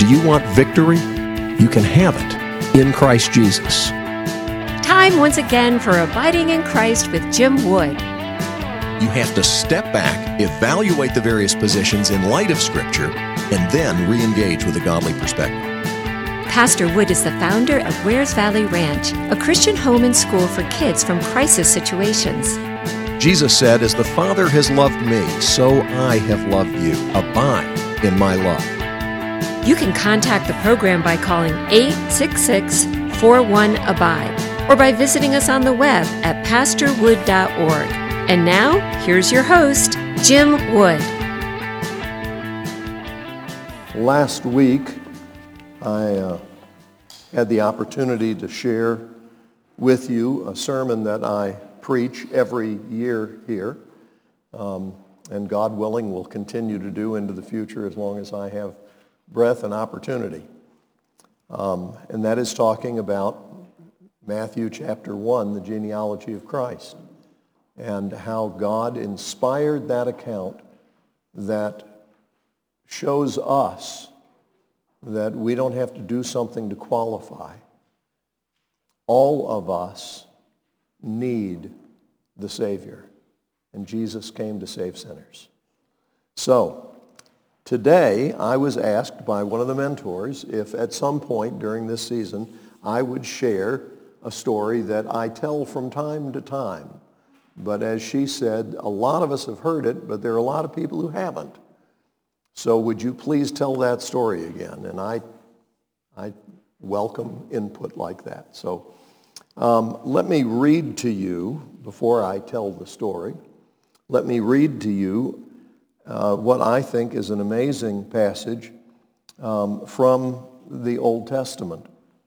you want victory? You can have it in Christ Jesus. Time once again for Abiding in Christ with Jim Wood. You have to step back, evaluate the various positions in light of Scripture, and then re-engage with a godly perspective. Pastor Wood is the founder of Wares Valley Ranch, a Christian home and school for kids from crisis situations. Jesus said, "As the Father has loved me, so I have loved you. Abide in my love." You can contact the program by calling 866-41-ABIDE or by visiting us on the web at pastorwood.org. And now, here's your host, Jim Wood. Last week, I had the opportunity to share with you a sermon that I preach every year here, and God willing will continue to do into the future as long as I have breath and opportunity. And that is talking about Matthew chapter 1, the genealogy of Christ, and how God inspired that account that shows us that we don't have to do something to qualify. All of us need the Savior, and Jesus came to save sinners. So, today I was asked by one of the mentors if at some point during this season I would share a story that I tell from time to time. But as she said, a lot of us have heard it, but there are a lot of people who haven't. So would you please tell that story again? And I welcome input like that. So let me read to you, before I tell the story, let me read to you what I think is an amazing passage from the Old Testament.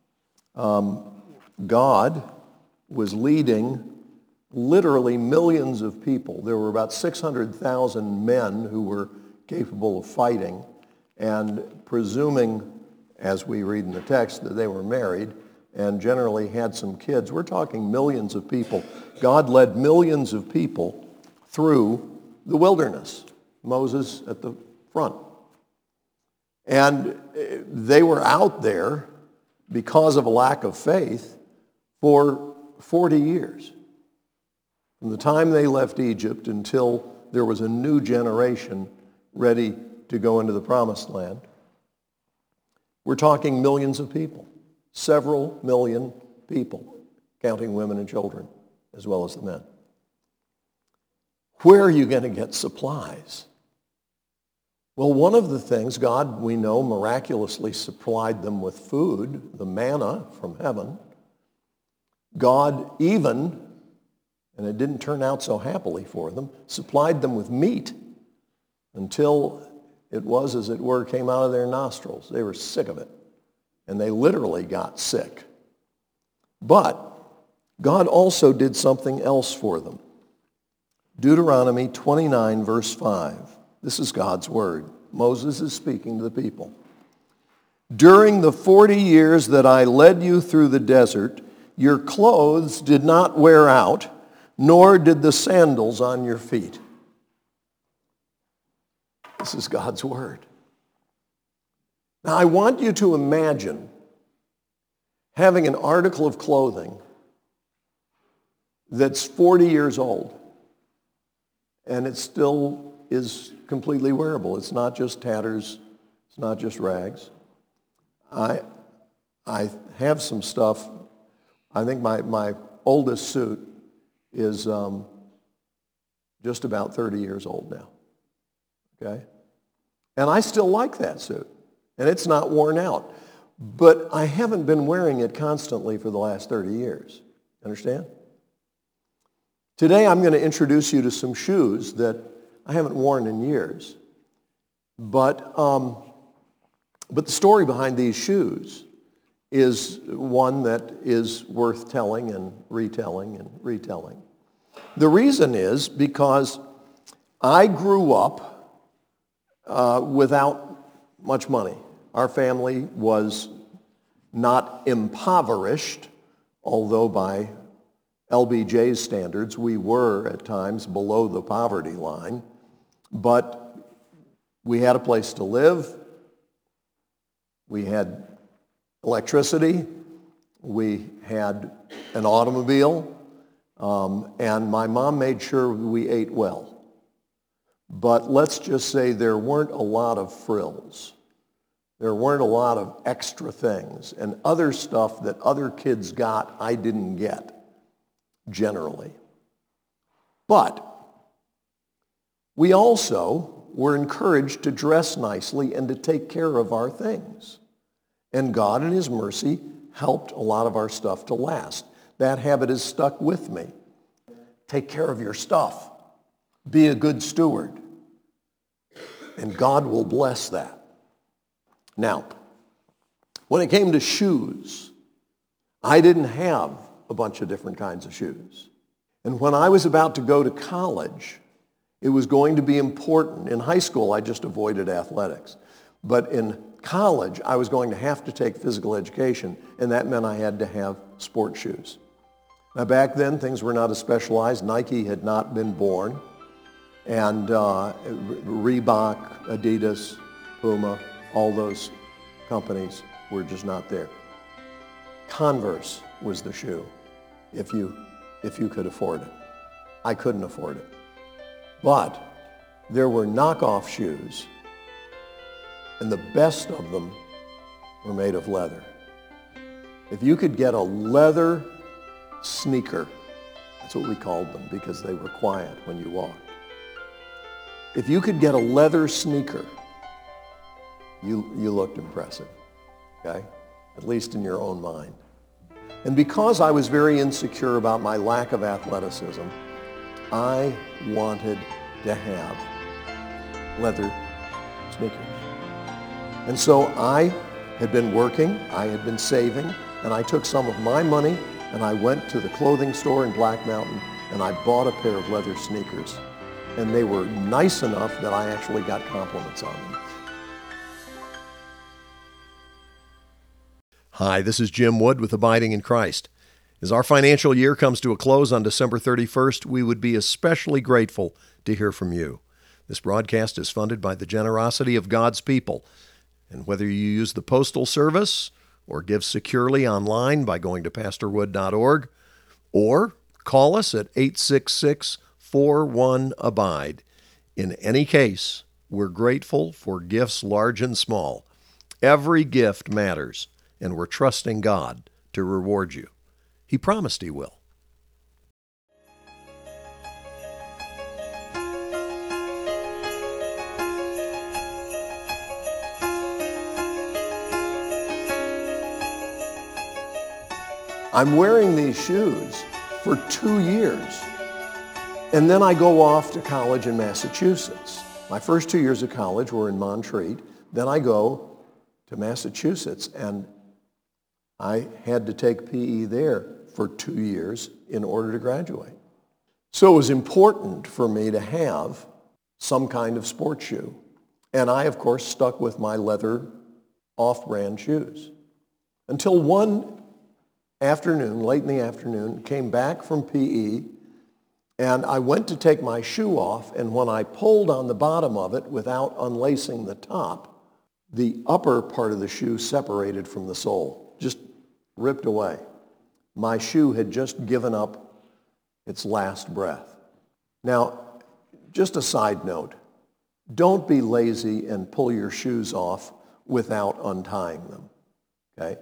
God was leading literally millions of people. There were about 600,000 men who were capable of fighting, and presuming, as we read in the text, that they were married and generally had some kids. We're talking millions of people. God led millions of people through the wilderness, Moses at the front. And they were out there because of a lack of faith for 40 years. From the time they left Egypt until there was a new generation ready to go into the promised land. We're talking millions of people, several million people, counting women and children as well as the men. Where are you going to get supplies? Well, one of the things, God, we know, miraculously supplied them with food, the manna from heaven. God even, and it didn't turn out so happily for them, supplied them with meat until it was, as it were, came out of their nostrils. They were sick of it, and they literally got sick. But God also did something else for them. Deuteronomy 29, verse 5. This is God's word. Moses is speaking to the people. "During the 40 years that I led you through the desert, your clothes did not wear out, nor did the sandals on your feet." This is God's word. Now, I want you to imagine having an article of clothing that's 40 years old, and it still is completely wearable. It's not just tatters. It's not just rags. I have some stuff. I think my oldest suit is just about 30 years old now, okay? And I still like that suit, and it's not worn out. But I haven't been wearing it constantly for the last 30 years. Understand? Today I'm going to introduce you to some shoes that I haven't worn in years. But the story behind these shoes is one that is worth telling and retelling and retelling. The reason is because I grew up without much money. Our family was not impoverished, although by LBJ's standards we were at times below the poverty line. But we had a place to live. We had electricity. We had an automobile. And my mom made sure we ate well. But let's just say there weren't a lot of frills. There weren't a lot of extra things. And other stuff that other kids got, I didn't get, generally. But we also were encouraged to dress nicely and to take care of our things. And God in his mercy helped a lot of our stuff to last. That habit has stuck with me. Take care of your stuff. Be a good steward. And God will bless that. Now, when it came to shoes, I didn't have a bunch of different kinds of shoes. And when I was about to go to college, it was going to be important. In high school, I just avoided athletics. But in college, I was going to have to take physical education, and that meant I had to have sport shoes. Now, back then, things were not as specialized. Nike had not been born. And Reebok, Adidas, Puma, all those companies were just not there. Converse was the shoe, if you could afford it. I couldn't afford it. But there were knockoff shoes, and the best of them were made of leather. If you could get a leather sneaker, that's what we called them because they were quiet when you walked. If you could get a leather sneaker, you looked impressive, okay? At least in your own mind. And because I was very insecure about my lack of athleticism, I wanted to have leather sneakers. And so I had been working, I had been saving, and I took some of my money and I went to the clothing store in Black Mountain and I bought a pair of leather sneakers. And they were nice enough that I actually got compliments on them. Hi, this is Jim Wood with Abiding in Christ. As our financial year comes to a close on December 31st, we would be especially grateful to hear from you. This broadcast is funded by the generosity of God's people. And whether you use the Postal Service or give securely online by going to pastorwood.org or call us at 866-41-ABIDE. In any case, we're grateful for gifts large and small. Every gift matters, and we're trusting God to reward you. He promised He will. I'm wearing these shoes for 2 years. And then I go off to college in Massachusetts. My first 2 years of college were in Montreat. Then I go to Massachusetts, and I had to take PE there for 2 years in order to graduate. So it was important for me to have some kind of sports shoe. And I, of course, stuck with my leather off-brand shoes. Until one afternoon, late in the afternoon, came back from PE, and I went to take my shoe off, and when I pulled on the bottom of it without unlacing the top, the upper part of the shoe separated from the sole, just ripped away. My shoe had just given up its last breath. Now, just a side note, don't be lazy and pull your shoes off without untying them, okay?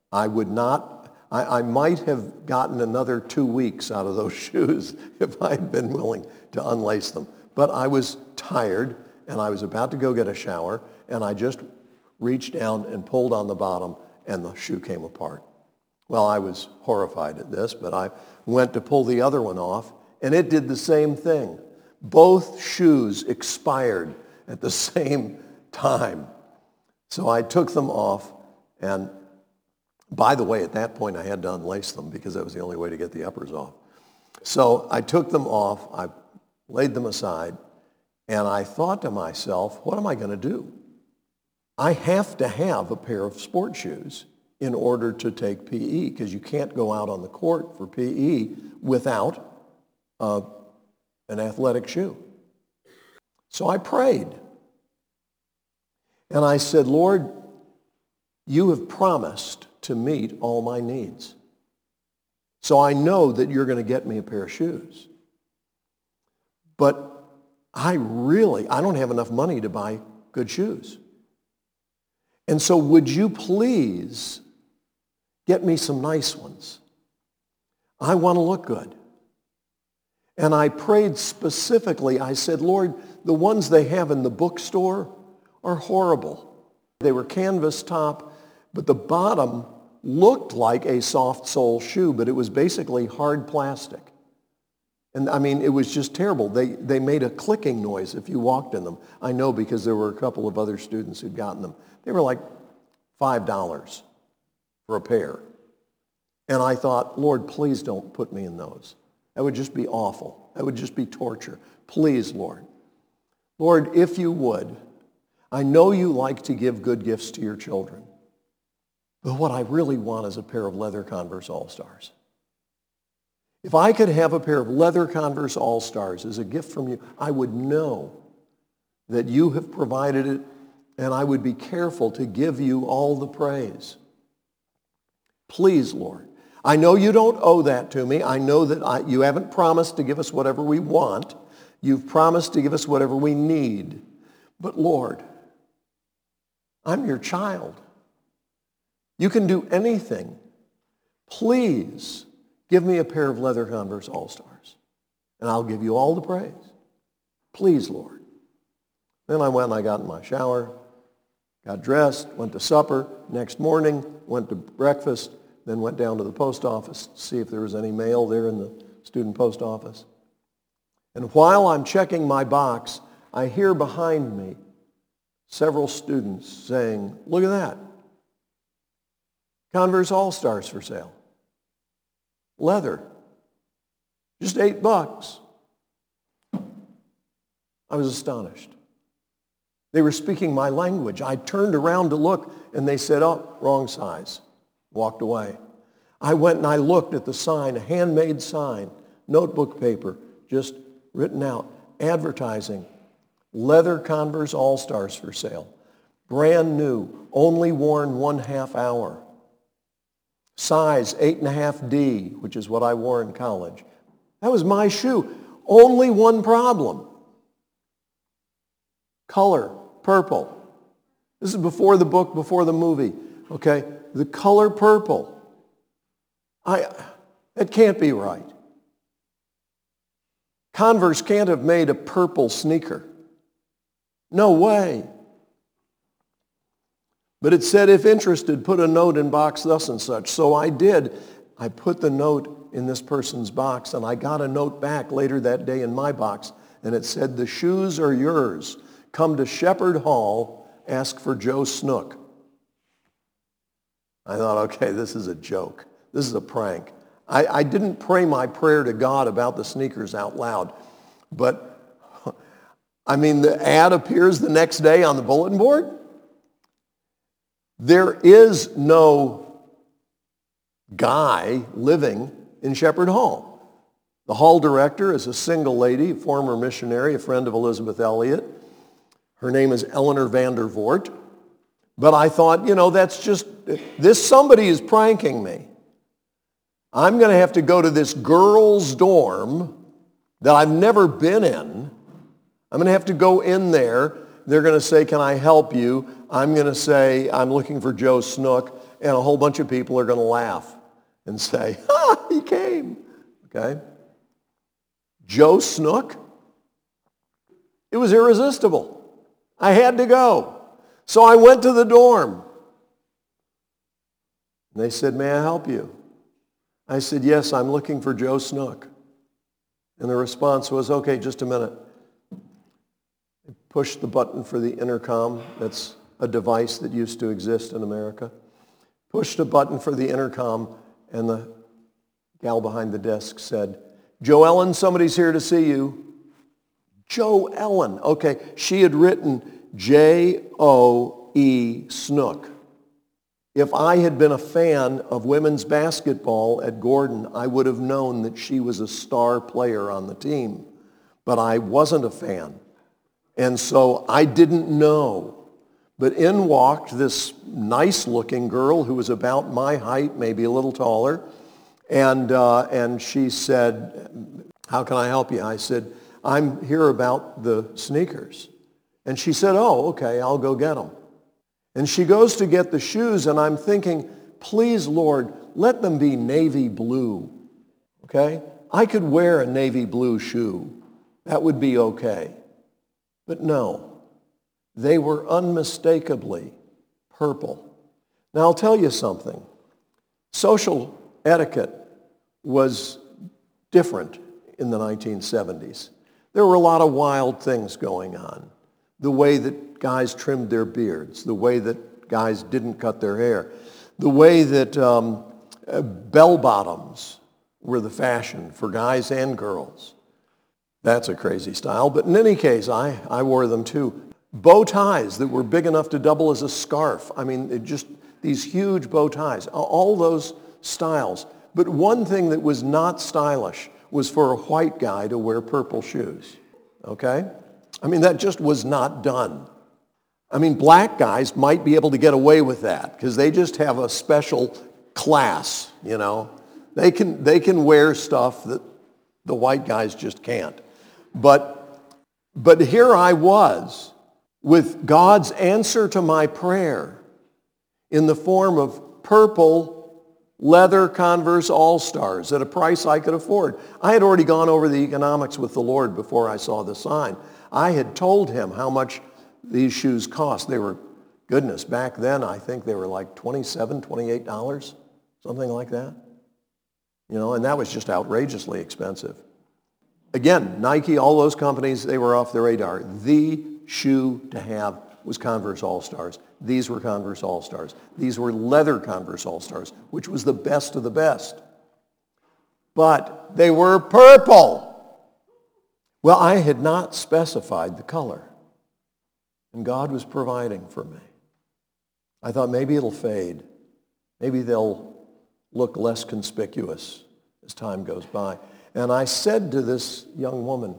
I might have gotten another 2 weeks out of those shoes if I'd been willing to unlace them. But I was tired, and I was about to go get a shower, and I just reached down and pulled on the bottom, and the shoe came apart. Well, I was horrified at this, but I went to pull the other one off, and it did the same thing. Both shoes expired at the same time. So I took them off, and by the way, at that point, I had to unlace them because that was the only way to get the uppers off. So I took them off, I laid them aside, and I thought to myself, what am I going to do? I have to have a pair of sport shoes in order to take PE because you can't go out on the court for PE without an athletic shoe. So I prayed. And I said, Lord, you have promised to meet all my needs. So I know that you're going to get me a pair of shoes. But I don't have enough money to buy good shoes. And so would you please get me some nice ones? I want to look good. And I prayed specifically. I said, Lord, the ones they have in the bookstore are horrible. They were canvas top, but the bottom looked like a soft sole shoe, but it was basically hard plastic. And I mean, it was just terrible. They made a clicking noise if you walked in them. I know because there were a couple of other students who'd gotten them. They were like $5 for a pair. And I thought, Lord, please don't put me in those. That would just be awful. That would just be torture. Please, Lord. Lord, if you would, I know you like to give good gifts to your children. But what I really want is a pair of leather Converse All-Stars. If I could have a pair of leather Converse All-Stars as a gift from you, I would know that you have provided it, and I would be careful to give you all the praise. Please, Lord. I know you don't owe that to me. I know that you haven't promised to give us whatever we want. You've promised to give us whatever we need. But Lord, I'm your child. You can do anything. Please give me a pair of leather Converse All-Stars, and I'll give you all the praise. Please, Lord. Then I went and I got in my shower, got dressed, went to supper. Next morning, went to breakfast, then went down to the post office to see if there was any mail there in the student post office. And while I'm checking my box, I hear behind me several students saying, look at that. Converse All-Stars for sale. Leather. Just $8. I was astonished. They were speaking my language. I turned around to look, and they said, oh, wrong size. Walked away. I went and I looked at the sign, a handmade sign, notebook paper, just written out, advertising, leather Converse All-Stars for sale. Brand new, only worn 1/2 hour. Size 8.5D, which is what I wore in college. That was my shoe. Only one problem. Color, purple. This is before the book, before the movie. Okay, the color purple. It can't be right. Converse can't have made a purple sneaker. No way. But it said, if interested, put a note in box thus and such. So I did. I put the note in this person's box, and I got a note back later that day in my box, and it said, the shoes are yours. Come to Shepherd Hall, ask for Joe Snook. I thought, okay, this is a joke. This is a prank. I didn't pray my prayer to God about the sneakers out loud, but I mean, the ad appears the next day on the bulletin board. There is no guy living in Shepherd Hall. The hall director is a single lady, a former missionary, a friend of Elizabeth Elliot. Her name is Eleanor Vandervoort. But I thought, somebody is pranking me. I'm going to have to go to this girls' dorm that I've never been in. I'm going to have to go in there. They're going to say, can I help you? I'm going to say, I'm looking for Joe Snook. And a whole bunch of people are going to laugh and say, he came. Okay? Joe Snook? It was irresistible. I had to go. So I went to the dorm. And they said, may I help you? I said, yes, I'm looking for Joe Snook. And the response was, okay, just a minute. I pushed the button for the intercom. That's a device that used to exist in America. Pushed a button for the intercom, and the gal behind the desk said, Joe Ellen, somebody's here to see you. Joe Ellen. Okay, she had written J-O-E Snook. If I had been a fan of women's basketball at Gordon, I would have known that she was a star player on the team. But I wasn't a fan. And so I didn't know. But in walked this nice-looking girl who was about my height, maybe a little taller, and she said, "How can I help you?" I said, "I'm here about the sneakers." And she said, "Oh, okay, I'll go get them." And she goes to get the shoes, and I'm thinking, please, Lord, let them be navy blue, okay? I could wear a navy blue shoe. That would be okay. But no, they were unmistakably purple. Now, I'll tell you something. Social etiquette was different in the 1970s. There were a lot of wild things going on. The way that guys trimmed their beards, the way that guys didn't cut their hair, the way that bell-bottoms were the fashion for guys and girls. That's a crazy style, but in any case, I wore them too. Bow ties that were big enough to double as a scarf. I mean, just these huge bow ties, all those styles. But one thing that was not stylish was for a white guy to wear purple shoes, okay? I mean, that just was not done. I mean, black guys might be able to get away with that because they just have a special class, you know. They can wear stuff that the white guys just can't. But here I was with God's answer to my prayer in the form of purple leather Converse All-Stars at a price I could afford. I had already gone over the economics with the Lord before I saw the sign. I had told him how much these shoes cost. They were, goodness, back then I think they were like $27, $28, something like that. You know, and that was just outrageously expensive. Again, Nike, all those companies, they were off the radar. The shoe to have was Converse All-Stars. These were Converse All-Stars. These were leather Converse All-Stars, which was the best of the best. But they were purple. Well, I had not specified the color, and God was providing for me. I thought maybe it'll fade. Maybe they'll look less conspicuous as time goes by. And I said to this young woman,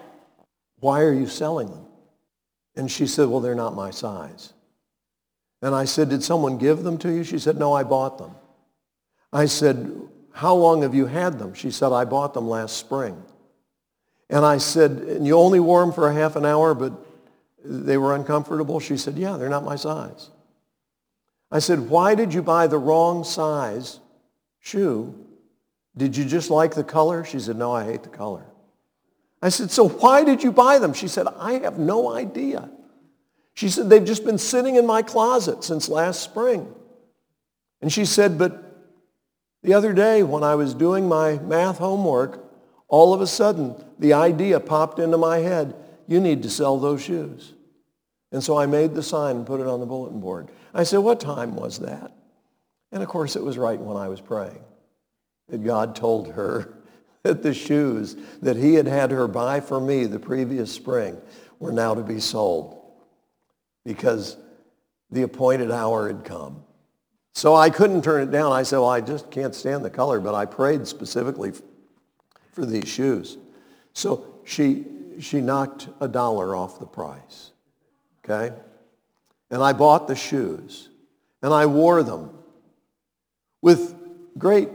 "Why are you selling them?" And she said, "Well, they're not my size." And I said, "Did someone give them to you?" She said, "No, I bought them." I said, "How long have you had them?" She said, "I bought them last spring." And I said, "And you only wore them for a half an hour, but they were uncomfortable?" She said, "Yeah, they're not my size." I said, "Why did you buy the wrong size shoe? Did you just like the color?" She said, "No, I hate the color." I said, "So why did you buy them?" She said, "I have no idea." She said, "They've just been sitting in my closet since last spring." And she said, "But the other day when I was doing my math homework, all of a sudden the idea popped into my head, you need to sell those shoes." And so I made the sign and put it on the bulletin board. I said, "What time was that?" And of course it was right when I was praying that God told her that the shoes that he had had her buy for me the previous spring were now to be sold because the appointed hour had come. So I couldn't turn it down. I said, "Well, I just can't stand the color," but I prayed specifically for these shoes. So she knocked $1 off the price, okay? And I bought the shoes, and I wore them with great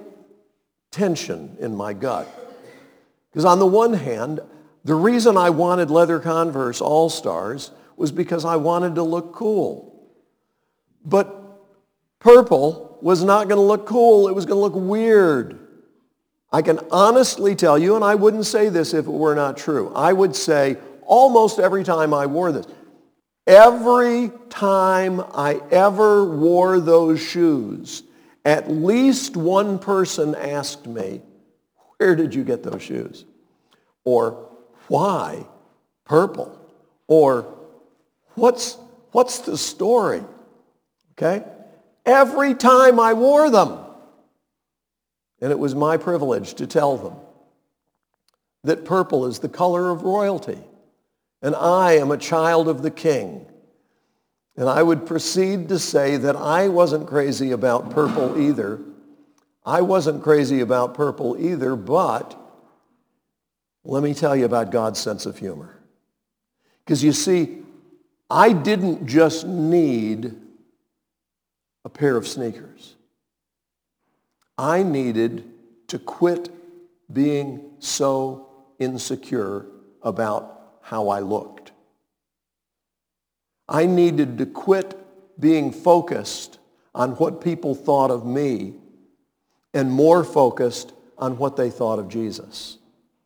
tension in my gut. Because on the one hand, the reason I wanted leather Converse All-Stars was because I wanted to look cool. But purple was not going to look cool. It was going to look weird. I can honestly tell you, and I wouldn't say this if it were not true, I would say almost every time I wore this, every time I ever wore those shoes, at least one person asked me, "Where did you get those shoes?" Or, "Why purple?" Or, what's the story? Okay? Every time I wore them. And it was my privilege to tell them that purple is the color of royalty, and I am a child of the King. And I would proceed to say that I wasn't crazy about purple either. I wasn't crazy about purple either, but let me tell you about God's sense of humor. Because you see, I didn't just need a pair of sneakers. I needed to quit being so insecure about how I looked. I needed to quit being focused on what people thought of me and more focused on what they thought of Jesus.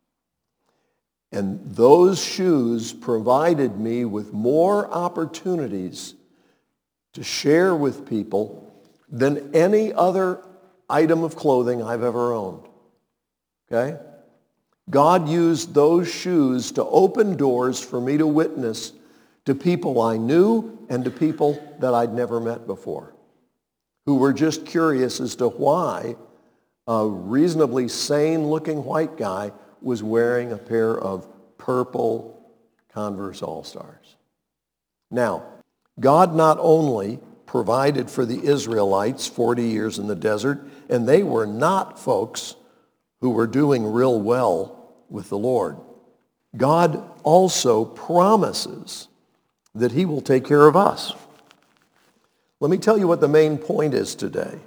And those shoes provided me with more opportunities to share with people than any other item of clothing I've ever owned. Okay? God used those shoes to open doors for me to witness to people I knew and to people that I'd never met before, who were just curious as to why a reasonably sane-looking white guy was wearing a pair of purple Converse All-Stars. Now, God not only provided for the Israelites 40 years in the desert, and they were not folks who were doing real well with the Lord. God also promises that he will take care of us. Let me tell you what the main point is today.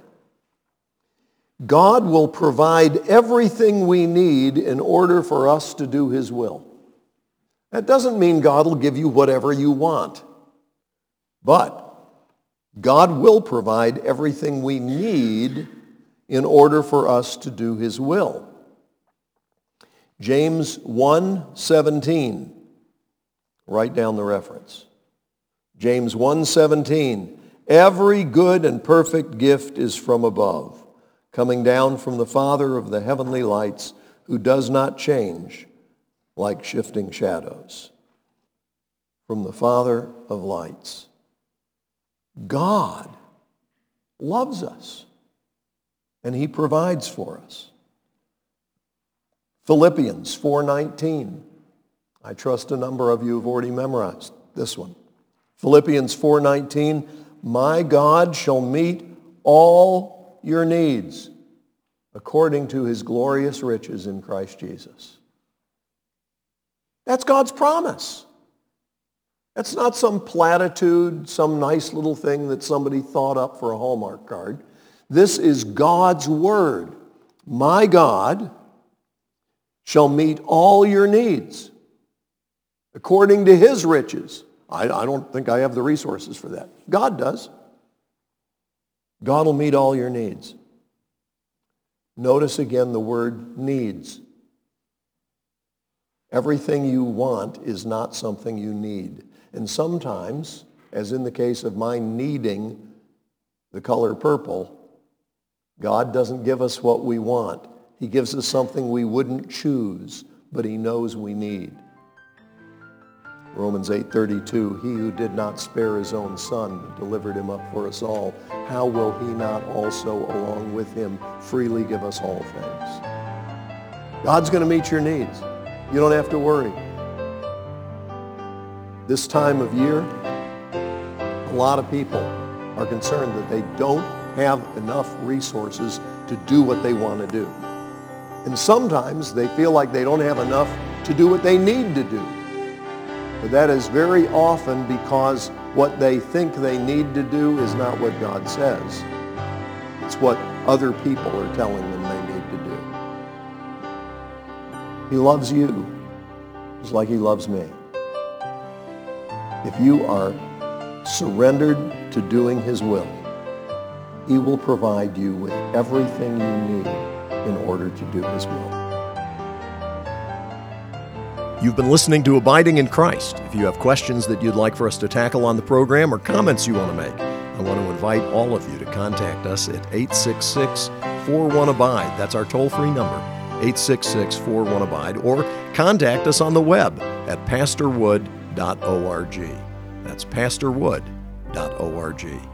God will provide everything we need in order for us to do his will. That doesn't mean God will give you whatever you want, but God will provide everything we need in order for us to do his will. James 1:17. Write down the reference. James 1:17. Every good and perfect gift is from above, coming down from the Father of the heavenly lights, who does not change like shifting shadows. From the Father of lights. God loves us, and he provides for us. Philippians 4:19. I trust a number of you have already memorized this one. Philippians 4:19. My God shall meet all your needs according to his glorious riches in Christ Jesus. That's God's promise. That's not some platitude, some nice little thing that somebody thought up for a Hallmark card. This is God's word. My God shall meet all your needs according to his riches. I don't think I have the resources for that. God does. God will meet all your needs. Notice again the word needs. Everything you want is not something you need. And sometimes, as in the case of my needing the color purple, God doesn't give us what we want. He gives us something we wouldn't choose, but he knows we need. Romans 8:32, he who did not spare his own son, but delivered him up for us all, how will he not also, along with him, freely give us all things? God's going to meet your needs. You don't have to worry. This time of year, a lot of people are concerned that they don't have enough resources to do what they want to do. And sometimes they feel like they don't have enough to do what they need to do. But that is very often because what they think they need to do is not what God says. It's what other people are telling them they need to do. He loves you just like he loves me. If you are surrendered to doing his will, he will provide you with everything you need in order to do his will. You've been listening to Abiding in Christ. If you have questions that you'd like for us to tackle on the program or comments you want to make, I want to invite all of you to contact us at 866-41-ABIDE. That's our toll-free number, 866-41-ABIDE, or contact us on the web at pastorwood.org. That's pastorwood.org.